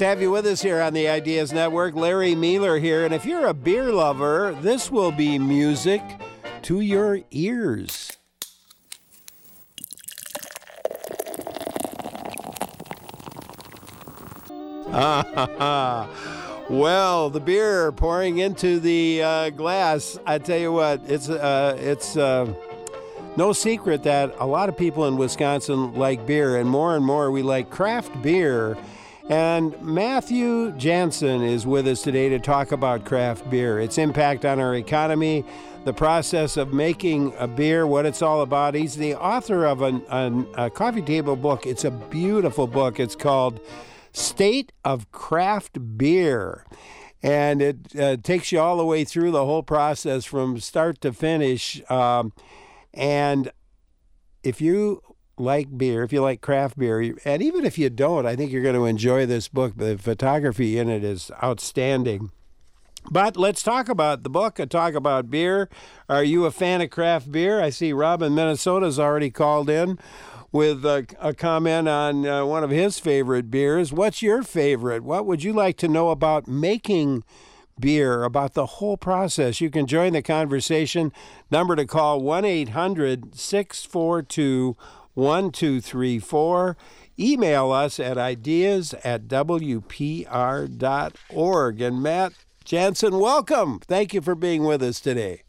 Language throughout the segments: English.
have you with us here on the Ideas Network. Larry Mealer here, and if you're a beer lover, this will be music to your ears. Well, the beer pouring into the glass, I tell you what, it's no secret that a lot of people in Wisconsin like beer, and more we like craft beer. And Matthew Jansen is with us today to talk about craft beer, its impact on our economy, the process of making a beer, what it's all about. He's the author of a coffee table book. It's a beautiful book. It's called State of Craft Beer. And it takes you all the way through the whole process from start to finish. And if you like beer, if you like craft beer, and even if you don't, I think you're going to enjoy this book. The photography in it is outstanding. But let's talk about the book and talk about beer. Are you a fan of craft beer? I see Rob in Minnesota's already called in with a comment on one of his favorite beers. What's your favorite? What would you like to know about making beer, about the whole process? You can join the conversation. Number to call, 1-800-642-1234. Email us at ideas@wpr.org. And Matt Jansen, welcome. Thank you for being with us today.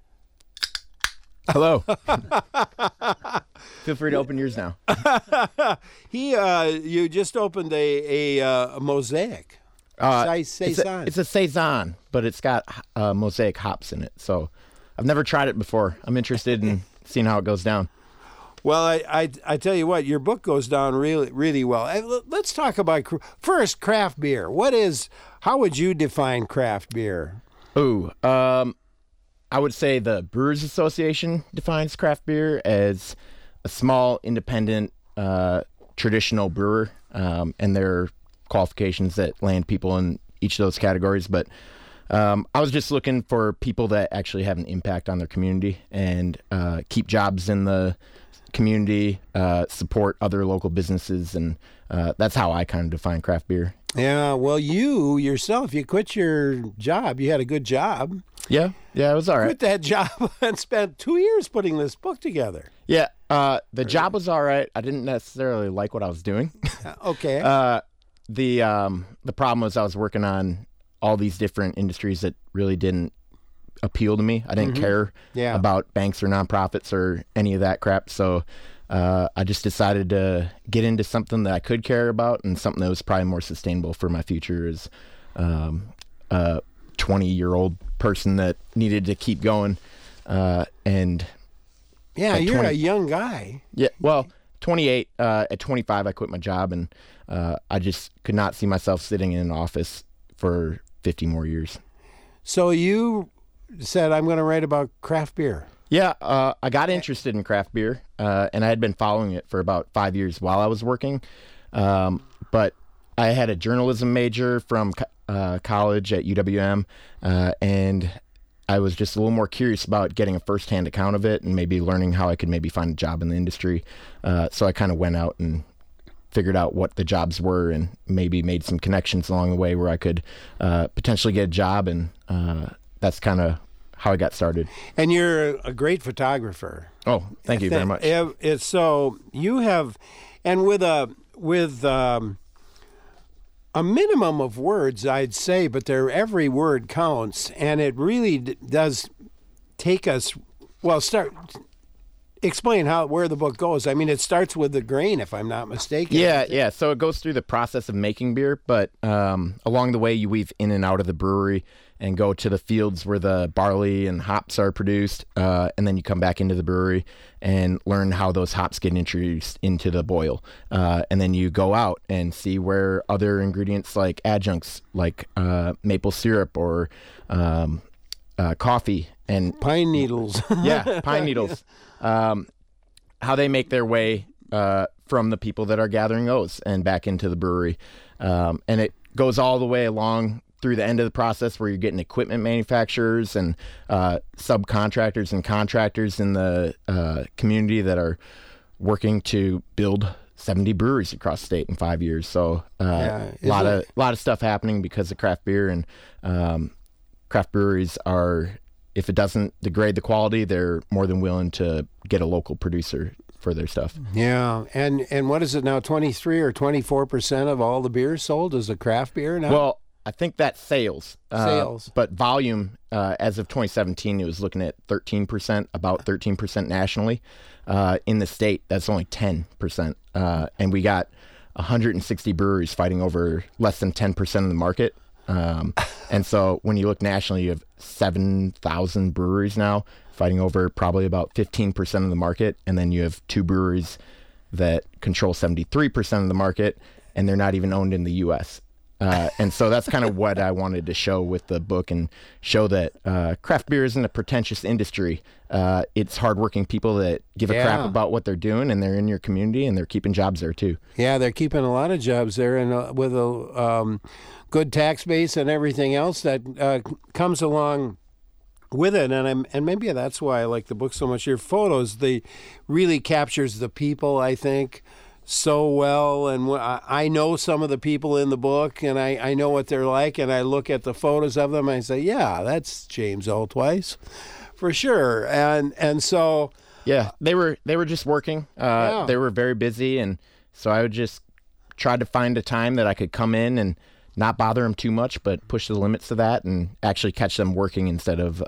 Hello. Feel free to open yours now. You just opened a mosaic. Saison. It's a saison, but it's got mosaic hops in it. So I've never tried it before. I'm interested in seeing how it goes down. Well, I tell you what, your book goes down really, really well. Let's talk about first craft beer. How would you define craft beer? I would say the Brewers Association defines craft beer as a small, independent, traditional brewer, and there are qualifications that land people in each of those categories. But I was just looking for people that actually have an impact on their community and keep jobs in the community, support other local businesses, and that's how I kind of define craft beer. Yeah, well, you yourself, you quit your job. You had a good job. Yeah, it was all right. Quit that job and spent 2 years putting this book together. Yeah, the job was all right. I didn't necessarily like what I was doing. Okay. The problem was I was working on all these different industries that really didn't appeal to me. I didn't care about banks or nonprofits or any of that crap. So I just decided to get into something that I could care about and something that was probably more sustainable for my future as a 20-year-old person that needed to keep going. And yeah, you're a young guy. Yeah, well, 28. At 25, I quit my job, and I just could not see myself sitting in an office for 50 more years. So you said, I'm going to write about craft beer. Yeah, I got interested in craft beer, and I had been following it for about 5 years while I was working. But I had a journalism major from college at UWM, and I was just a little more curious about getting a firsthand account of it and maybe learning how I could maybe find a job in the industry. So I kind of went out and figured out what the jobs were and maybe made some connections along the way where I could potentially get a job, and that's kind of how I got started. And you're a great photographer. Oh, thank you very much. So you have, and with a minimum of words, I'd say, but every word counts, and it really does take us. Well, explain where the book goes. I mean, it starts with the grain, if I'm not mistaken. Yeah. So it goes through the process of making beer, but along the way, you weave in and out of the brewery and go to the fields where the barley and hops are produced, and then you come back into the brewery and learn how those hops get introduced into the boil. And then you go out and see where other ingredients like adjuncts, like maple syrup or coffee and pine needles. Yeah, pine needles. How they make their way from the people that are gathering those and back into the brewery. And it goes all the way along through the end of the process where you're getting equipment manufacturers and subcontractors and contractors in the community that are working to build 70 breweries across the state in 5 years. So a lot of stuff happening because of craft beer, and craft breweries are, if it doesn't degrade the quality, they're more than willing to get a local producer for their stuff. Yeah, and what is it now? 23 or 24% of all the beer sold is a craft beer now. Well, I think that's sales. Sales, but volume, as of 2017, it was looking at 13%, about 13% nationally. In the state, that's only 10%, and we got 160 breweries fighting over less than 10% of the market. And so when you look nationally, you have 7,000 breweries now fighting over probably about 15% of the market. And then you have 2 breweries that control 73% of the market, and they're not even owned in the U.S. And so that's kind of what I wanted to show with the book, and show that craft beer isn't a pretentious industry. It's hardworking people that give a crap about what they're doing, and they're in your community, and they're keeping jobs there too. Yeah, they're keeping a lot of jobs there, and with a good tax base and everything else that comes along with it. And maybe that's why I like the book so much. Your photos, they really captures the people, I think, so well. And I know some of the people in the book, and I know what they're like, and I look at the photos of them and I say, yeah, that's James Altweiss for sure. And so they were just working. They were very busy, and so I would just try to find a time that I could come in and not bother them too much, but push the limits of that and actually catch them working instead of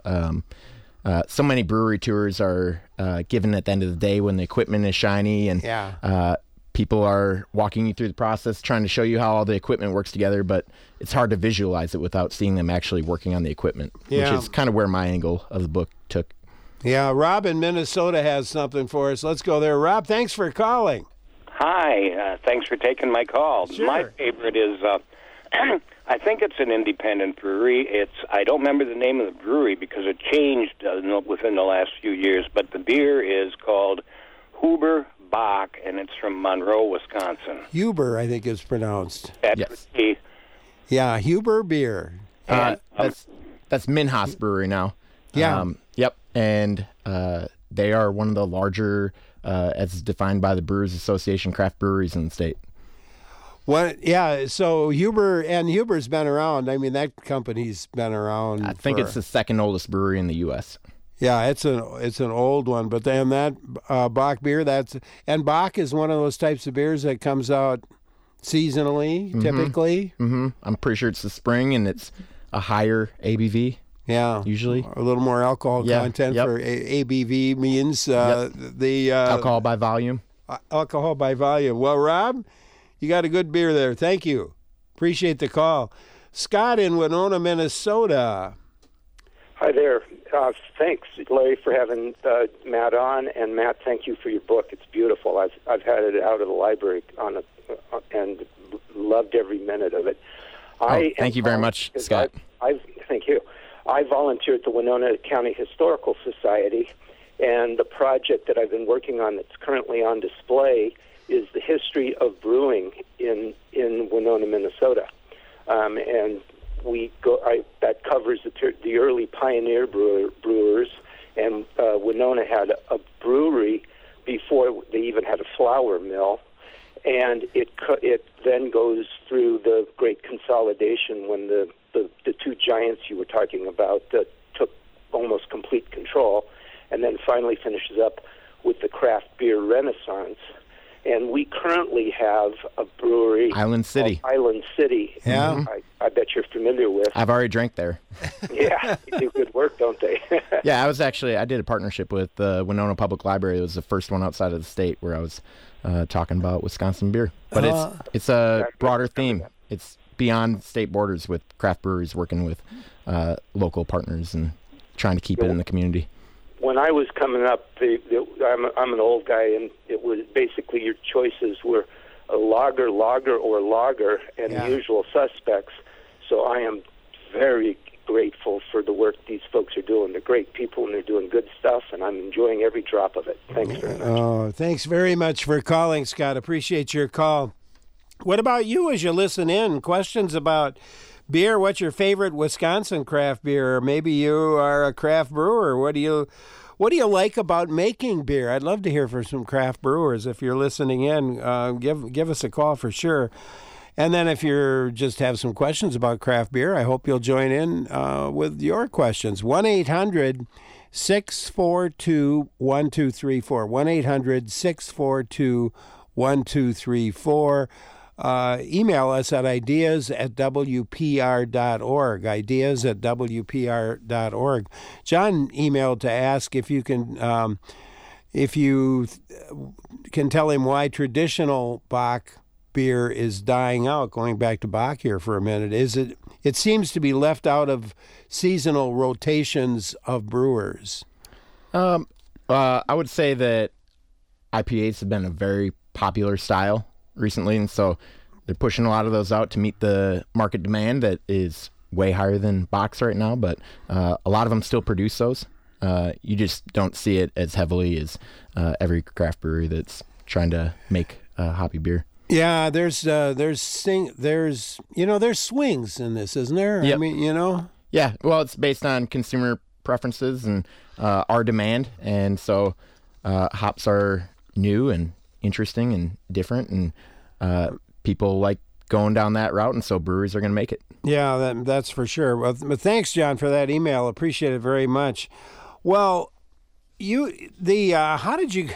so many brewery tours are given at the end of the day when the equipment is shiny, and people are walking you through the process, trying to show you how all the equipment works together, but it's hard to visualize it without seeing them actually working on the equipment, which is kind of where my angle of the book took. Yeah, Rob in Minnesota has something for us. Let's go there. Rob, thanks for calling. Hi, thanks for taking my call. Sure. My favorite is, I think it's an independent brewery. I don't remember the name of the brewery because it changed within the last few years, but the beer is called Huber Bock, and it's from Monroe, Wisconsin. Huber, I think is pronounced. Yes. Yeah, Huber beer. That's Minhas Brewery now. Yeah. Yep. And they are one of the larger, as defined by the Brewers Association, craft breweries in the state. What? Yeah. So Huber's been around. I mean, that company's been around. I think it's the second oldest brewery in the U.S. Yeah, it's an old one. But then that Bock beer, and Bock is one of those types of beers that comes out seasonally, typically. Mm-hmm. I'm pretty sure it's the spring, and it's a higher ABV. Yeah, usually a little more alcohol content for ABV means the alcohol by volume. Alcohol by volume. Well, Rob, you got a good beer there. Thank you. Appreciate the call. Scott in Winona, Minnesota. Hi there. Thanks, Larry, for having Matt on, and Matt, thank you for your book. It's beautiful. I've had it out of the library and loved every minute of it. Thank you very much, Scott. Thank you. I volunteer at the Winona County Historical Society, and the project that I've been working on that's currently on display is the history of brewing in Winona, Minnesota, and that covers the early pioneer brewers, and Winona had a brewery before they even had a flour mill, and it then goes through the great consolidation when the two giants you were talking about took almost complete control, and then finally finishes up with the craft beer renaissance. And we currently have a brewery, Island City. Yeah, I bet you're familiar with. I've already drank there. Yeah, they do good work, don't they? Yeah, I did a partnership with the Winona Public Library. It was the first one outside of the state where I was talking about Wisconsin beer. But it's a broader theme. It's beyond state borders, with craft breweries working with local partners and trying to keep it in the community. When I was coming up, I'm an old guy, and it was basically your choices were a lager, or lager, and the usual suspects. So I am very grateful for the work these folks are doing. They're great people, and they're doing good stuff, and I'm enjoying every drop of it. Thanks very much. Oh, thanks very much for calling, Scott. Appreciate your call. What about you as you listen in? Questions about beer. What's your favorite Wisconsin craft beer? Or maybe you are a craft brewer. What do you like about making beer? I'd love to hear from some craft brewers. If you're listening in, give us a call for sure. And then if you just have some questions about craft beer, I hope you'll join in with your questions. 1-800-642-1234. 1-800-642-1234. Email us at ideas@wpr.org. Ideas@wpr.org. John emailed to ask if you can tell him why traditional Bach beer is dying out. Going back to Bach here for a minute, it seems to be left out of seasonal rotations of brewers. I would say that IPAs have been a very popular style recently, and so they're pushing a lot of those out to meet the market demand that is way higher than Bach's right now, but a lot of them still produce those. You just don't see it as heavily as every craft brewery that's trying to make hoppy beer. Yeah, there's swings in this, isn't there? Yep. I mean, Yeah, well, it's based on consumer preferences and our demand, and so hops are new and interesting and different, and people like going down that route, and so breweries are going to make it. Yeah, that's for sure. Well, but thanks, John, for that email. Appreciate it very much. Well, how did you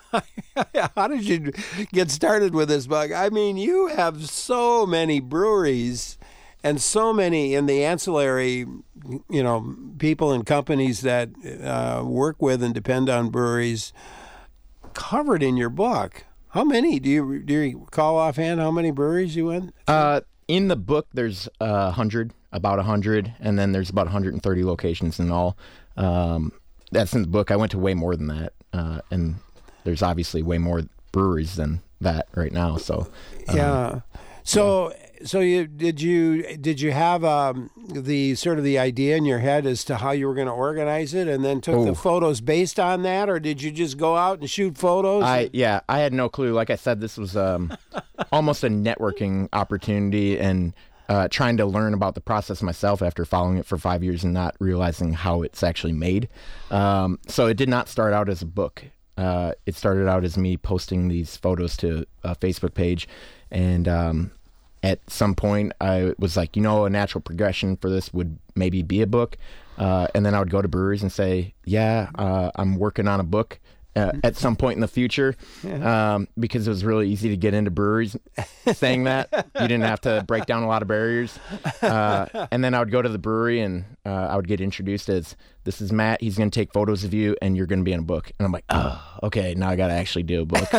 get started with this, Buck? I mean, you have so many breweries and so many in the ancillary, people and companies that work with and depend on breweries covered in your book. How many? Do you call offhand how many breweries you went? In the book, there's about 100, and then there's about 130 locations in all. That's in the book. I went to way more than that, and there's obviously way more breweries than that right now. So yeah. So did you have the idea in your head as to how you were going to organize it, and then took the photos based on that, or did you just go out and shoot photos? I had no clue. Like I said, this was almost a networking opportunity, and trying to learn about the process myself after following it for 5 years and not realizing how it's actually made. So it did not start out as a book. It started out as me posting these photos to a Facebook page, and at some point I was like, a natural progression for this would maybe be a book, and then I would go to breweries and say, I'm working on a book at some point in the future, because it was really easy to get into breweries saying that. You didn't have to break down a lot of barriers. And then I would go to the brewery, and I would get introduced as, this is Matt, he's going to take photos of you, and you're going to be in a book. And I'm like, oh, okay, now I got to actually do a book.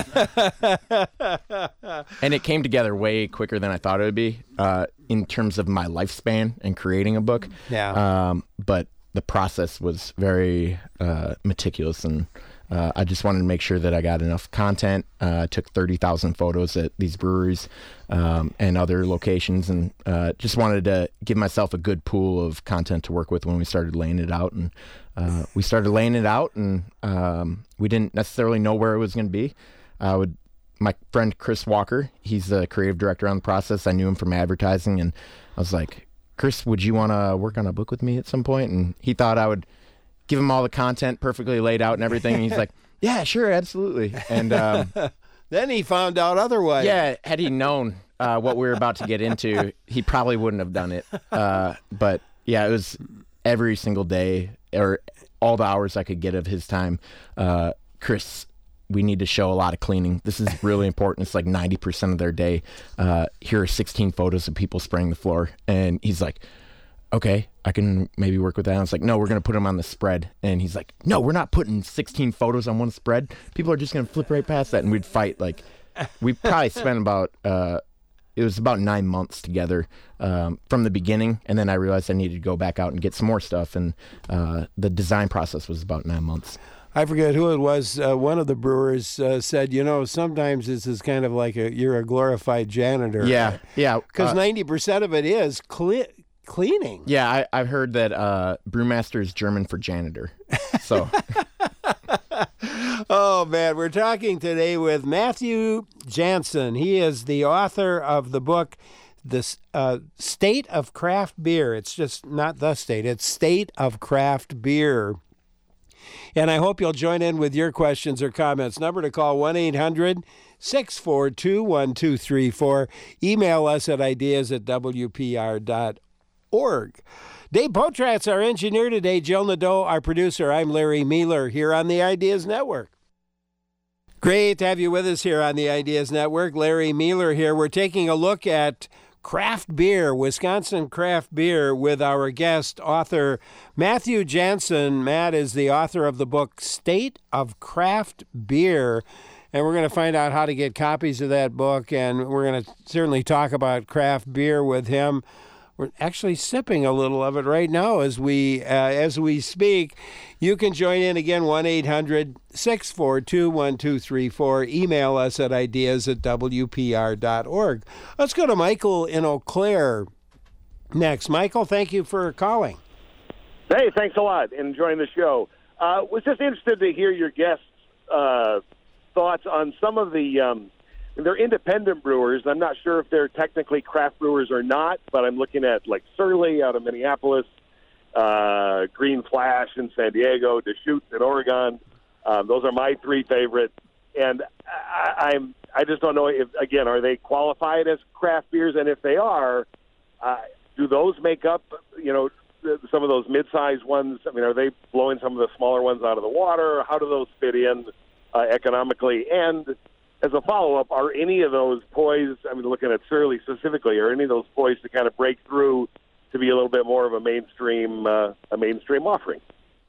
And it came together way quicker than I thought it would be, in terms of my lifespan and creating a book. Yeah. But the process was very meticulous, and I just wanted to make sure that I got enough content. I took 30,000 photos at these breweries and other locations, and just wanted to give myself a good pool of content to work with when we started laying it out. And we started laying it out, and we didn't necessarily know where it was going to be. My friend Chris Walker, he's the creative director on the process. I knew him from advertising, and I was like, Chris, would you want to work on a book with me at some point? And he thought I would give him all the content perfectly laid out and everything. And he's like, yeah, sure, absolutely. And then he found out otherwise. Yeah, had he known what we were about to get into, he probably wouldn't have done it. But yeah, it was every single day, or all the hours I could get of his time. Chris, we need to show a lot of cleaning. This is really important. It's like 90% of their day. Here are 16 photos of people spraying the floor. And he's like, okay, I can maybe work with that. I was like, no, we're going to put them on the spread. And he's like, no, we're not putting 16 photos on one spread. People are just going to flip right past that. And we'd fight. Like, we probably spent about, it was about 9 months together from the beginning. And then I realized I needed to go back out and get some more stuff. And the design process was about 9 months. I forget who it was. One of the brewers said, sometimes this is kind of like you're a glorified janitor. Yeah. Because 90% of it is cleaning. Yeah, I've heard that brewmaster is German for janitor. So. Oh, man. We're talking today with Matthew Jansen. He is the author of the book, this State of Craft Beer. It's just not the state, it's State of Craft Beer. And I hope you'll join in with your questions or comments. Number to call, 1-800-642-1234. Email us at ideas@wpr.org. Dave Potrat's our engineer today. Jill Nadeau, our producer. I'm Larry Mueller here on the Ideas Network. Great to have you with us here on the Ideas Network. Larry Mueller here. We're taking a look at craft beer, Wisconsin craft beer, with our guest, author Matthew Jansen. Matt is the author of the book State of Craft Beer, and we're going to find out how to get copies of that book, and we're going to certainly talk about craft beer with him. We're actually sipping a little of it right now as we speak. You can join in again, 1-800-642-1234. Email us at ideas@wpr.org. Let's go to Michael in Eau Claire next. Michael, thank you for calling. Hey, thanks a lot. Enjoying the show. Was just interested to hear your guests' thoughts on some of the they're independent brewers. I'm not sure if they're technically craft brewers or not, but I'm looking at like Surly out of Minneapolis, Green Flash in San Diego, Deschutes in Oregon. Those are my three favorite. And I just don't know if, again, are they qualified as craft beers? And if they are, do those make up, some of those mid-sized ones? I mean, are they blowing some of the smaller ones out of the water? How do those fit in economically? And as a follow-up, are any of those poised, looking at Surly specifically, are any of those poised to kind of break through to be a little bit more of a mainstream offering?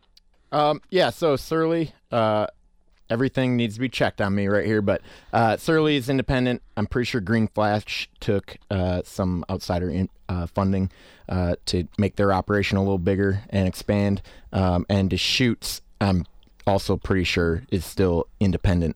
So Surly, everything needs to be checked on me right here, but Surly is independent. I'm pretty sure Green Flash took some outsider funding to make their operation a little bigger and expand. And Deschutes, I'm also pretty sure, is still independent.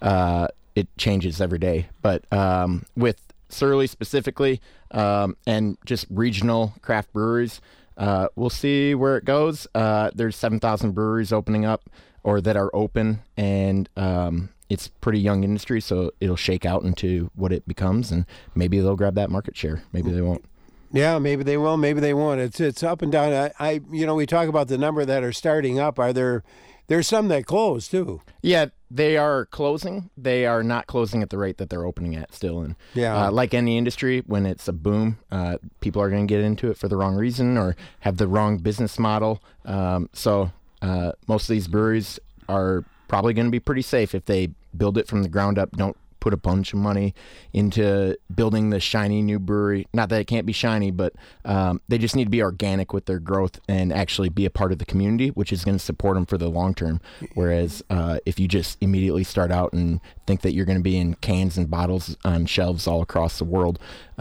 It changes every day. But with Surly specifically and just regional craft breweries, we'll see where it goes. There's 7,000 breweries opening up or that are open, and it's pretty young industry, so it'll shake out into what it becomes, and maybe they'll grab that market share. Maybe they won't. Yeah, maybe they will, maybe they won't. It's up and down. We talk about the number that are starting up. There's some that close too. Yeah, they are closing. They are not closing at the rate that they're opening at still. And like any industry, when it's a boom, people are going to get into it for the wrong reason or have the wrong business model. So most of these breweries are probably going to be pretty safe if they build it from the ground up. Don't put a bunch of money into building the shiny new brewery. Not that it can't be shiny, but they just need to be organic with their growth and actually be a part of the community, which is going to support them for the long term. Whereas if you just immediately start out and think that you're going to be in cans and bottles on shelves all across the world,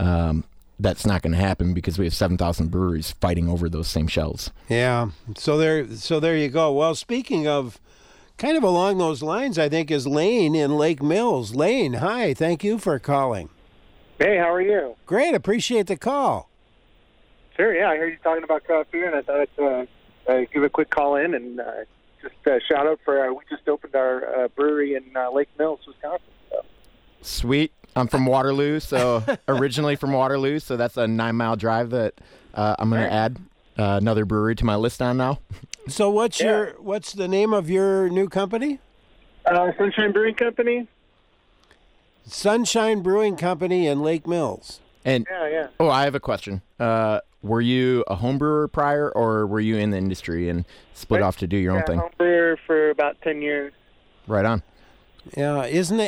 that's not going to happen because we have 7,000 breweries fighting over those same shelves. Yeah. So there you go. Well, speaking of kind of along those lines, I think, is Lane in Lake Mills. Lane, hi. Thank you for calling. Hey, how are you? Great. Appreciate the call. Sure, yeah. I heard you talking about craft beer, and I thought I'd give a quick call in and just shout out for we just opened our brewery in Lake Mills, Wisconsin. So. Sweet. I'm from Waterloo, so originally from Waterloo, so that's a 9-mile drive that I'm going to add another brewery to my list on now. So what's the name of your new company? Sunshine Brewing Company. Sunshine Brewing Company in Lake Mills. And yeah. Oh, I have a question. Were you a home brewer prior, or were you in the industry and split off to do your own thing? Home brewer for about 10 years. Right on. Yeah, isn't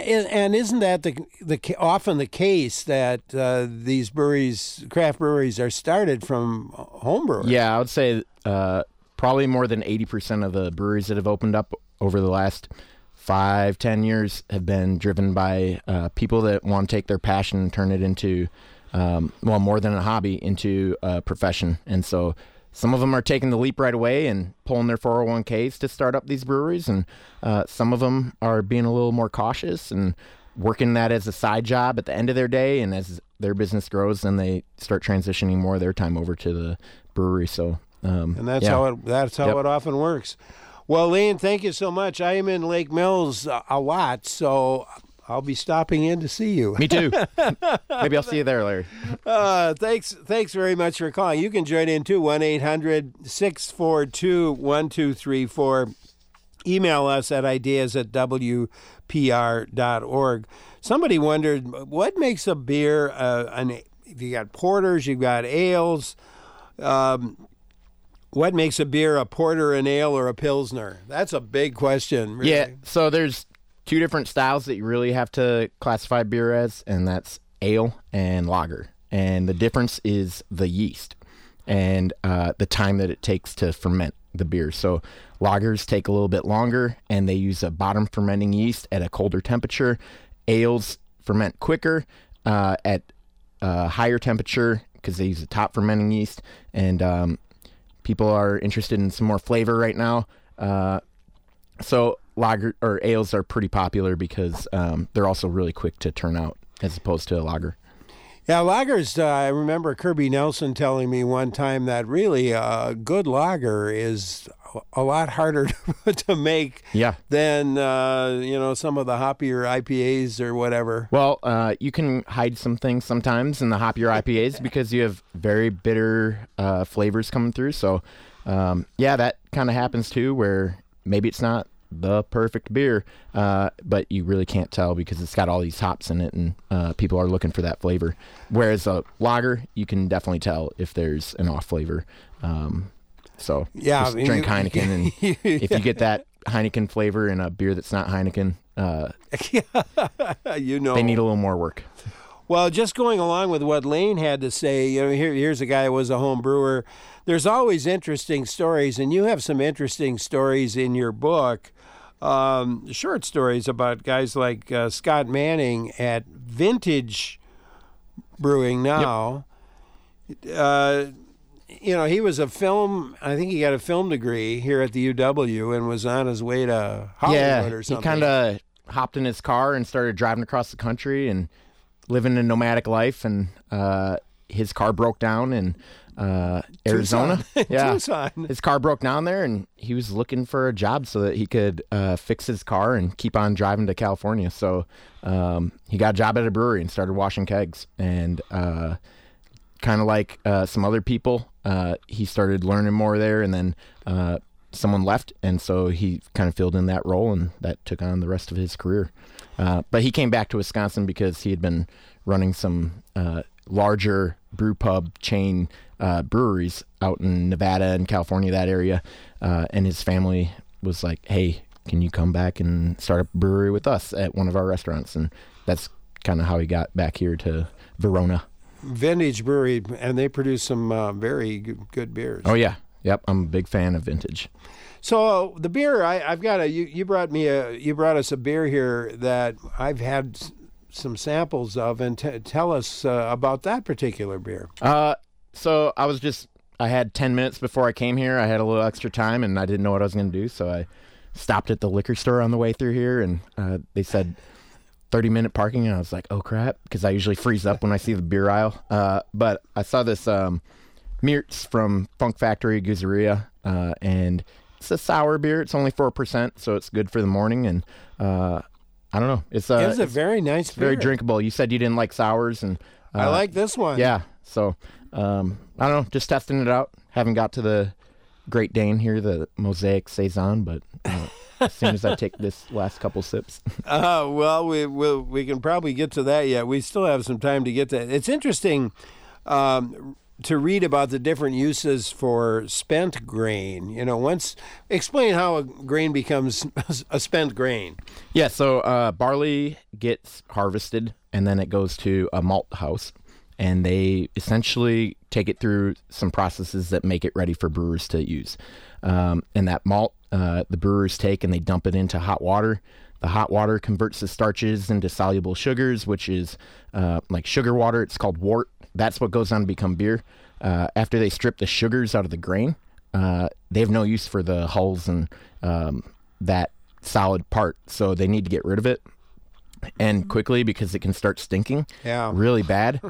that often the case that these breweries, craft breweries, are started from home brewers? Yeah, I would say probably more than 80% of the breweries that have opened up over the last 5-10 years have been driven by people that want to take their passion and turn it into, more than a hobby, into a profession. And so some of them are taking the leap right away and pulling their 401ks to start up these breweries, and some of them are being a little more cautious and working that as a side job at the end of their day. And as their business grows, then they start transitioning more of their time over to the brewery. So, and that's how it often works. Well, Lane, thank you so much. I am in Lake Mills a lot, so I'll be stopping in to see you. Me too. Maybe I'll see you there, Larry. Thanks very much for calling. You can join in too, 1-800-642-1234. Email us at ideas@wpr.org. Somebody wondered, what makes a beer, if you got porters, you've got ales, what makes a beer a porter, an ale, or a pilsner? That's a big question. Really. Yeah, so there's two different styles that you really have to classify beer as, and that's ale and lager. And the difference is the yeast and the time that it takes to ferment the beer. So lagers take a little bit longer, and they use a bottom fermenting yeast at a colder temperature. Ales ferment quicker at a higher temperature because they use a top fermenting yeast. And people are interested in some more flavor right now. So lager or ales are pretty popular because they're also really quick to turn out as opposed to a lager. Yeah, lagers, I remember Kirby Nelson telling me one time that really a good lager is a lot harder to make than, some of the hoppier IPAs or whatever. Well, you can hide some things sometimes in the hoppier IPAs because you have very bitter flavors coming through. So, that kind of happens too, where maybe it's not the perfect beer, but you really can't tell because it's got all these hops in it, and people are looking for that flavor. Whereas a lager, you can definitely tell if there's an off flavor. Just drink Heineken, and if you get that Heineken flavor in a beer that's not Heineken, they need a little more work. Well, just going along with what Lane had to say, here's a guy who was a home brewer. There's always interesting stories, and you have some interesting stories in your book. Short stories about guys like Scott Manning at Vintage Brewing now. Yep. He was I think he got a film degree here at the UW and was on his way to Hollywood or something. He kind of hopped in his car and started driving across the country and living a nomadic life, and his car broke down in Arizona. Tucson. His car broke down there, and he was looking for a job so that he could fix his car and keep on driving to California. So he got a job at a brewery and started washing kegs. And kind of like some other people, he started learning more there, and then someone left, and so he kind of filled in that role, and that took on the rest of his career. But he came back to Wisconsin because he had been running some larger brew pub chain breweries out in Nevada and California, that area, and his family was like, hey, can you come back and start a brewery with us at one of our restaurants? And that's kind of how he got back here to Verona. Vintage Brewery, and they produce some very good beers. Oh, yeah. Yep, I'm a big fan of vintage. So the beer, I've got you brought us a beer here that I've had some samples of, and tell us about that particular beer. So I had 10 minutes before I came here. I had a little extra time, and I didn't know what I was going to do, so I stopped at the liquor store on the way through here, and they said 30-minute parking, and I was like, oh, crap, because I usually freeze up when I see the beer aisle. But I saw this Meerts from Funk Factory Gooseria, and it's a sour beer. It's only 4%, so it's good for the morning, and I don't know. It's a very nice beer. Very drinkable. You said you didn't like sours, and I like this one. Yeah, so I don't know, just testing it out. Haven't got to the Great Dane here, the Mosaic Saison, but as soon as I take this last couple sips. Well, we can probably get to that yet. We still have some time to get to it. It's interesting to read about the different uses for spent grain. Explain how a grain becomes a spent grain. Yeah, so barley gets harvested, and then it goes to a malt house, and they essentially take it through some processes that make it ready for brewers to use. And that malt, the brewers take and they dump it into hot water. The hot water converts the starches into soluble sugars, which is like sugar water. It's called wort. That's what goes on to become beer. After they strip the sugars out of the grain, they have no use for the hulls and that solid part, so they need to get rid of it, and quickly, because it can start stinking really bad.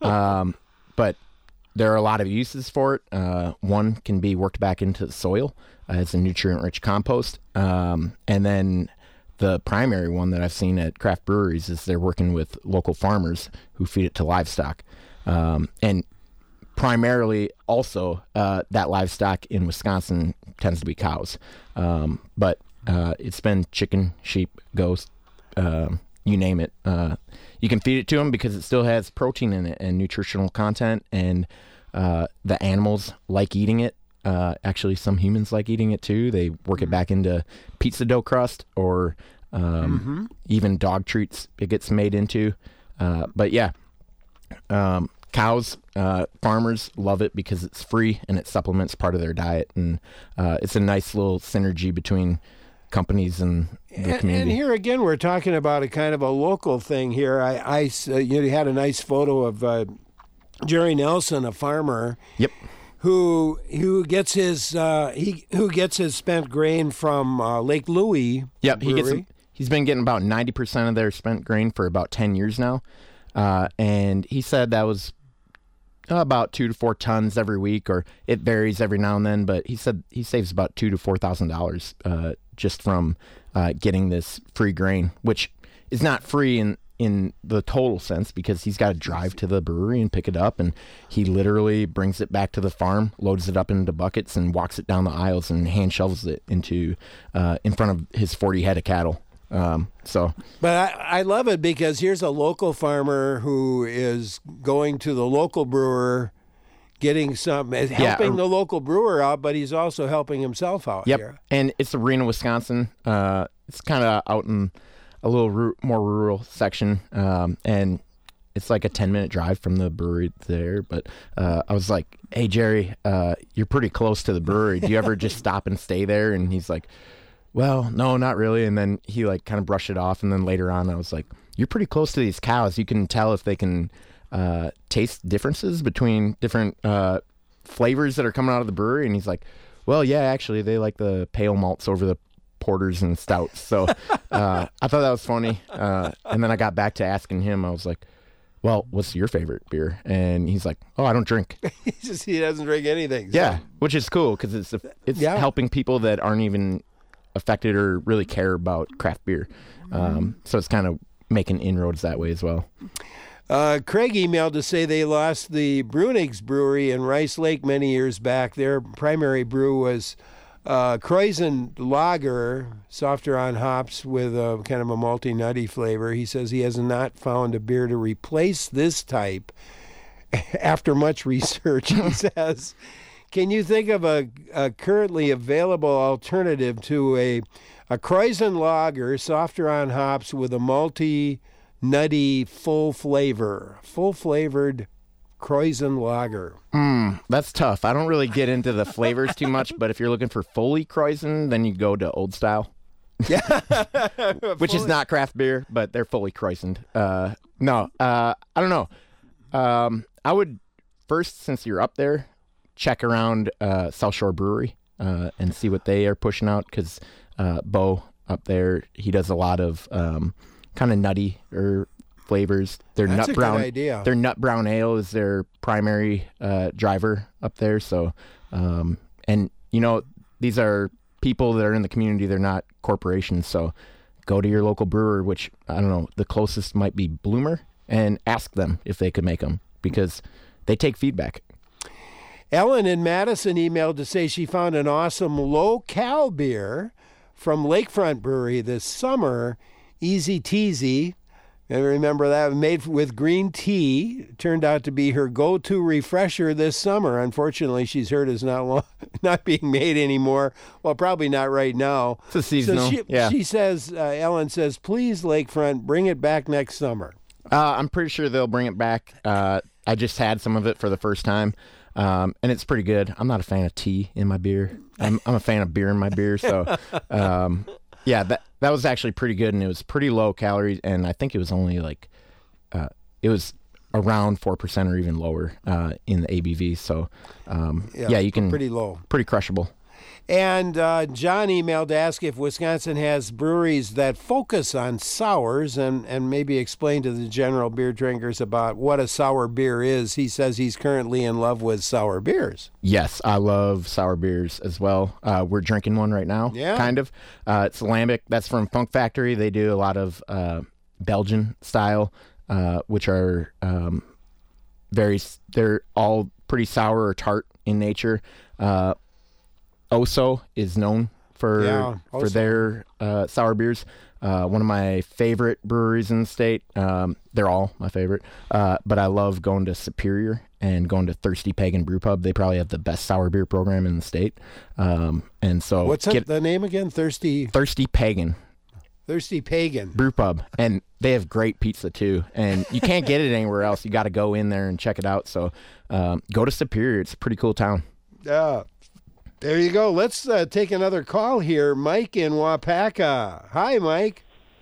But there are a lot of uses for it. One can be worked back into the soil as a nutrient-rich compost, and then the primary one that I've seen at craft breweries is they're working with local farmers who feed it to livestock. And primarily also that livestock in Wisconsin tends to be cows. But it's been chicken, sheep, goats, you name it. You can feed it to them because it still has protein in it and nutritional content, and the animals like eating it. Actually, some humans like eating it too. They work it back into pizza dough crust or even dog treats it gets made into. But yeah, cows, farmers love it because it's free and it supplements part of their diet. And it's a nice little synergy between companies and the community. And here again, we're talking about a kind of a local thing here. You had a nice photo of Jerry Nelson, a farmer. Yep. Who gets his spent grain from Lake Louie? Yep. Brewery. He's been getting about 90% of their spent grain for about 10 years now, and he said that was about 2 to 4 tons every week, or it varies every now and then. But he said he saves about $2,000 to $4,000 just from getting this free grain, which is not free in the total sense because he's got to drive to the brewery and pick it up, and he literally brings it back to the farm, loads it up into buckets, and walks it down the aisles and hand shovels it into in front of his 40 head of cattle. But I love it because here's a local farmer who is going to the local brewer, getting helping the local brewer out, but he's also helping himself out here. And it's Arena, Wisconsin. It's kind of out in a little more rural section, and it's like a 10-minute drive from the brewery there. But I was like, hey, Jerry, you're pretty close to the brewery. Do you ever just stop and stay there? And he's like, well, no, not really. And then he like kind of brushed it off. And then later on, I was like, you're pretty close to these cows. You can tell if they can taste differences between different flavors that are coming out of the brewery. And he's like, well, yeah, actually, they like the pale malts over the porters and stouts. So I thought that was funny. And then I got back to asking him. I was like, well, what's your favorite beer? And he's like, oh, I don't drink. He doesn't drink anything. So. Yeah, which is cool because it's helping people that aren't even affected or really care about craft beer. So it's kind of making inroads that way as well. Craig emailed to say they lost the Brunigs Brewery in Rice Lake many years back. Their primary brew was Kreuzen Lager, softer on hops with a kind of a malty nutty flavor. He says he has not found a beer to replace this type after much research, he says. Can you think of a currently available alternative to a Kreuzen Lager, softer on hops with a malty, nutty, full-flavored Kreuzen Lager? That's tough. I don't really get into the flavors too much, but if you're looking for fully Kreuzen, then you go to Old Style. Yeah. Which is not craft beer, but they're fully Kreuzened. No, I don't know. I would first, since you're up there, check around South Shore Brewery and see what they are pushing out, because Bo up there, he does a lot of kind of nutty flavors. Their That's nut brown a good idea. Their nut brown ale is their primary driver up there. So, and you know, these are people that are in the community. They're not corporations. So, go to your local brewer, which I don't know, the closest might be Bloomer, and ask them if they could make them because they take feedback. Ellen in Madison emailed to say she found an awesome low-cal beer from Lakefront Brewery this summer, Easy Teasy. I remember that, made with green tea. Turned out to be her go-to refresher this summer. Unfortunately, she's heard is not being made anymore. Well, probably not right now. It's a seasonal. So she says, Ellen says, please, Lakefront, bring it back next summer. I'm pretty sure they'll bring it back. I just had some of it for the first time. And it's pretty good. I'm not a fan of tea in my beer. I'm a fan of beer in my beer. So, yeah, that was actually pretty good, and it was pretty low calories, and I think it was only like, it was around 4% or even lower in the ABV. So, yeah, you can pretty low, pretty crushable. And John emailed to ask if Wisconsin has breweries that focus on sours and maybe explain to the general beer drinkers about what a sour beer is. He says he's currently in love with sour beers. Yes, I love sour beers as well. We're drinking one right now, kind of. It's Lambic. That's from Funk Factory. They do a lot of Belgian style, which are they're all pretty sour or tart in nature. Oso is known for their sour beers. One of my favorite breweries in the state. They're all my favorite. But I love going to Superior and going to Thirsty Pagan Brew Pub. They probably have the best sour beer program in the state. And so what's the name again? Thirsty Pagan. Thirsty Pagan Brew Pub, and they have great pizza too. And you can't get it anywhere else. You got to go in there and check it out. So go to Superior. It's a pretty cool town. Yeah. There you go. Let's take another call here. Mike in Wapaka. Hi, Mike.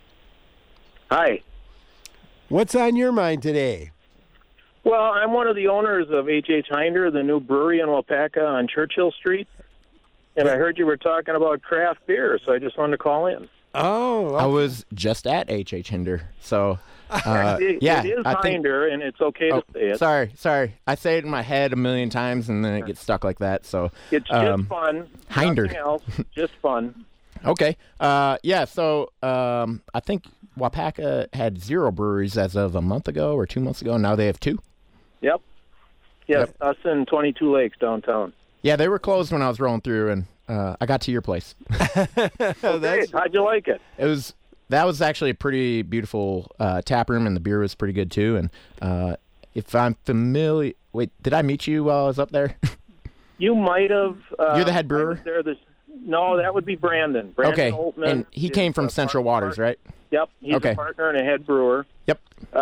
Hi. What's on your mind today? Well, I'm one of the owners of H.H. Hinder, the new brewery in Wapaka on Churchill Street. And I heard you were talking about craft beer, so I just wanted to call in. Oh. Okay. I was just at H.H. Hinder, so... It is Hinder, and it's okay to say it. Sorry. I say it in my head a million times, and then it gets stuck like that. So it's just fun. Hinder. Nothing else, just fun. Okay. So I think Wapaka had 0 breweries as of a month ago or 2 months ago. Now they have 2. Yep. Yes, us and 22 Lakes downtown. Yeah, they were closed when I was rolling through, and I got to your place. Okay. How'd you like it? That was actually a pretty beautiful tap room, and the beer was pretty good too. And if I'm familiar, wait, did I meet you while I was up there? You might have. You're the head brewer? No, that would be Brandon. Okay, Holtman, and he came from Central Waters, right? Yep, he's a partner and a head brewer. Yep.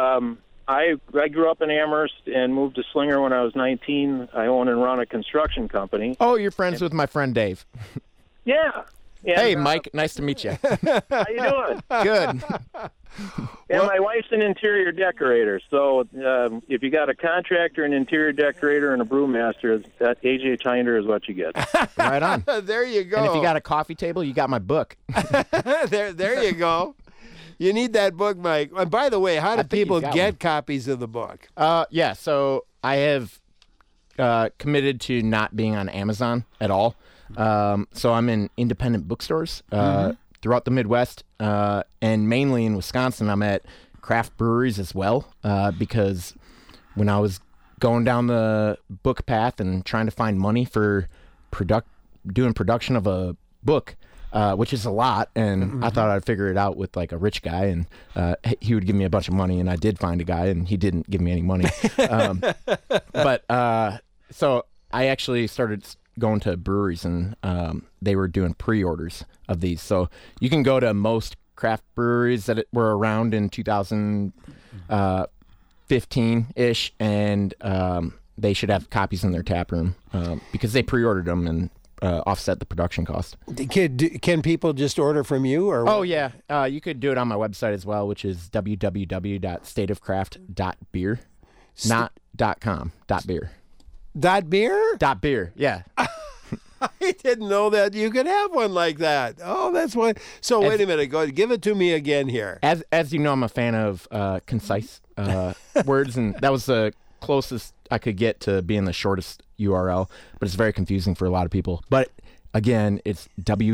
I grew up in Amherst and moved to Slinger when I was 19. I own and run a construction company. Oh, you're friends with my friend Dave. Yeah. And, hey, Mike, nice to meet you. How you doing? Good. And my wife's an interior decorator, so if you got a contractor, an interior decorator, and a brewmaster, that H.H. Hinder is what you get. Right on. There you go. And if you got a coffee table, you got my book. there you go. You need that book, Mike. And by the way, how do people get copies of the book? Yeah, so I have committed to not being on Amazon at all. So I'm in independent bookstores throughout the Midwest, and mainly in Wisconsin. I'm at craft breweries as well, because when I was going down the book path and trying to find money for doing production of a book, which is a lot, and I thought I'd figure it out with like a rich guy, and he would give me a bunch of money, and I did find a guy, and he didn't give me any money. So I actually started going to breweries, and they were doing pre-orders of these. So you can go to most craft breweries that were around in 2015-ish, and they should have copies in their tap room because they pre-ordered them and offset the production cost. Can people just order from you? Or what? Oh, yeah. You could do it on my website as well, which is www.stateofcraft.beer, not .com, .beer. .beer? .beer, yeah. I didn't know that you could have one like that. Oh, that's one. So wait a minute. Go give it to me again here. As you know, I'm a fan of concise words, and that was the closest I could get to being the shortest URL, but it's very confusing for a lot of people. But again, it's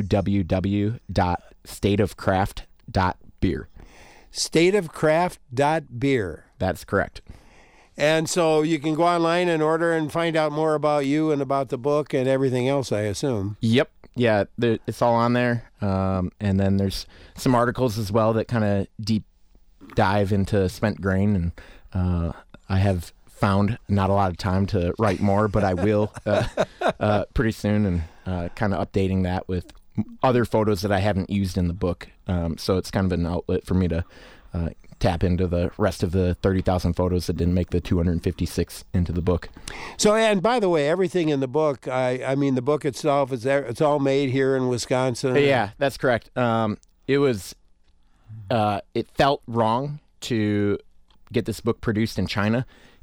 www.stateofcraft.beer. Stateofcraft.beer. That's correct. And so you can go online and order and find out more about you and about the book and everything else, I assume. Yep. Yeah, it's all on there. And then there's some articles as well that kind of deep dive into spent grain. And I have found not a lot of time to write more, but I will pretty soon, and kind of updating that with other photos that I haven't used in the book. So it's kind of an outlet for me to tap into the rest of the 30,000 photos that didn't make the 256 into the book. So, and by the way, everything in the book, I mean, the book itself, it's all made here in Wisconsin. Yeah, that's correct. It felt wrong to get this book produced in China.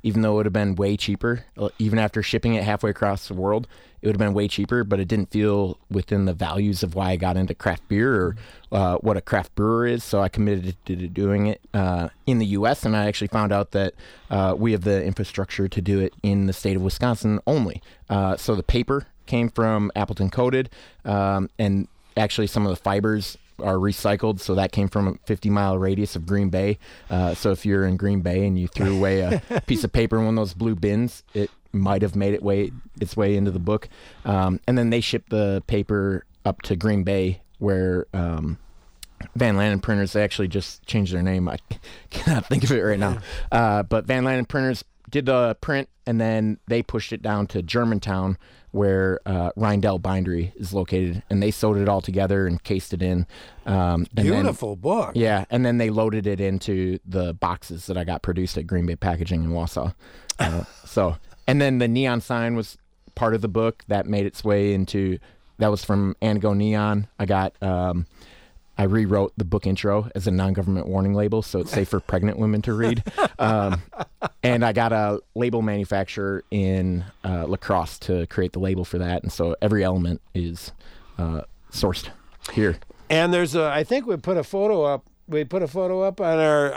even though it would have been way cheaper, even after shipping it halfway across the world, it would have been way cheaper, but it didn't feel within the values of why I got into craft beer or what a craft brewer is. So I committed to doing it in the U.S., and I actually found out that we have the infrastructure to do it in the state of Wisconsin only. So the paper came from Appleton Coated, and actually some of the fibers are recycled, so that came from a 50-mile radius of Green Bay. So if you're in Green Bay and you threw away a piece of paper in one of those blue bins, it might have made its way into the book. And then they shipped the paper up to Green Bay, where Van Lanen Printers, they actually just changed their name. I cannot think of it right now. But Van Lanen Printers did the print, and then they pushed it down to Germantown, where Rindell Bindery is located, and they sewed it all together and cased it in. Beautiful book. Yeah, and then they loaded it into the boxes that I got produced at Green Bay Packaging in Wausau. And then the neon sign was part of the book that made its way into, that was from Anago Neon. I rewrote the book intro as a non-government warning label, so it's safe for pregnant women to read. And I got a label manufacturer in La Crosse to create the label for that, and so every element is sourced here. And there's I think we put a photo up. We put a photo up on our.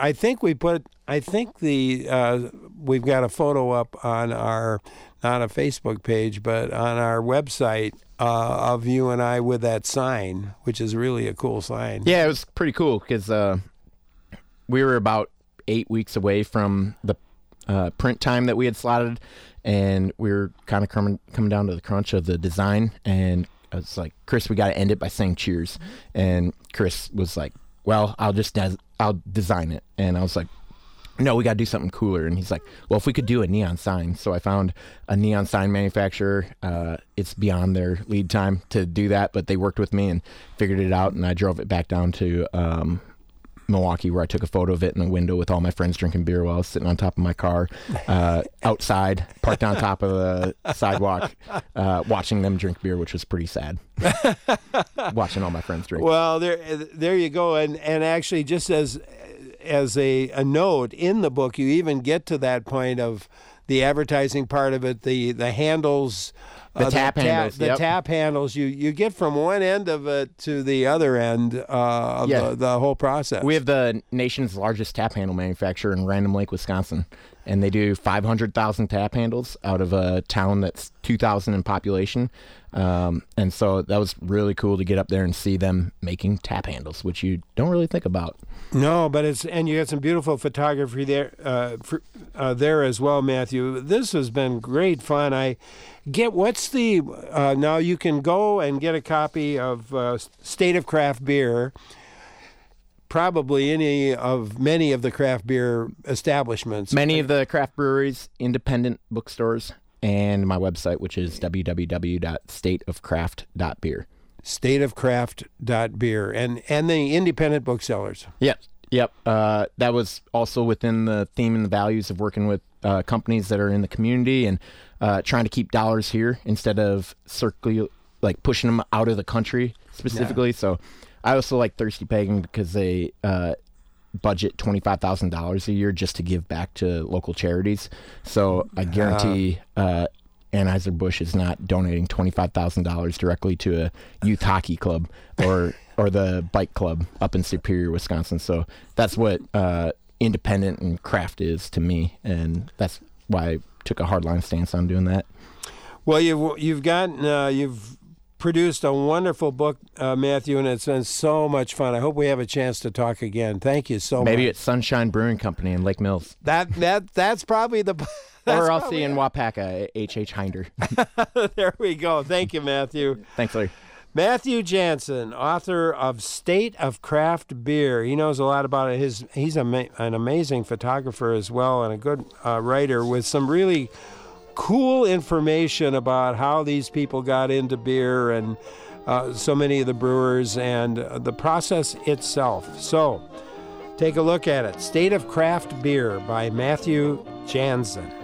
We've got a photo up on our, not a Facebook page, but on our website of you and I with that sign, which is really a cool sign. Yeah, it was pretty cool because we were about 8 weeks away from the print time that we had slotted, and we were kind of coming down to the crunch of the design. And I was like, Chris, we got to end it by saying cheers. And Chris was like, well, I'll design it. And I was like, no, we got to do something cooler. And he's like, well, if we could do a neon sign. So I found a neon sign manufacturer. It's beyond their lead time to do that, but they worked with me and figured it out. And I drove it back down to Milwaukee, where I took a photo of it in the window with all my friends drinking beer while I was sitting on top of my car outside, parked on top of the sidewalk, watching them drink beer, which was pretty sad. Watching all my friends drink. Well, there you go. And actually, just as a note in the book, you even get to that point of the advertising part of it, the handles, the tap handles, tap handles. You get from one end of it to the other end of the whole process. We have the nation's largest tap handle manufacturer in Random Lake, Wisconsin, and they do 500,000 tap handles out of a town that's 2,000 in population. And so that was really cool to get up there and see them making tap handles, which you don't really think about. No, but and you got some beautiful photography there, there as well, Matthew. This has been great fun. Now you can go and get a copy of State of Craft Beer. Probably many of the craft beer establishments. Many of the craft breweries, independent bookstores, and my website, which is www.stateofcraft.beer. Stateofcraft.beer. And the independent booksellers. Yep. That was also within the theme and the values of working with companies that are in the community and trying to keep dollars here instead of pushing them out of the country specifically. Yeah. So I also like Thirsty Pagan because they budget $25,000 a year just to give back to local charities. So I guarantee Anheuser-Busch is not donating $25,000 directly to a youth hockey club or the bike club up in Superior, Wisconsin. So that's what independent and craft is to me, and that's why I took a hardline stance on doing that. Well, you've produced a wonderful book, Matthew, and it's been so much fun. I hope we have a chance to talk again. Thank you so much. Maybe it's Sunshine Brewing Company in Lake Mills. That's probably the. Or I'll see you in Wapaka, H.H. Hinder. There we go. Thank you, Matthew. Thanks, Larry. Matthew Jansen, author of State of Craft Beer. He knows a lot about it. He's an amazing photographer as well, and a good writer with some really cool information about how these people got into beer and so many of the brewers and the process itself. So take a look at it. State of Craft Beer by Matthew Jansen.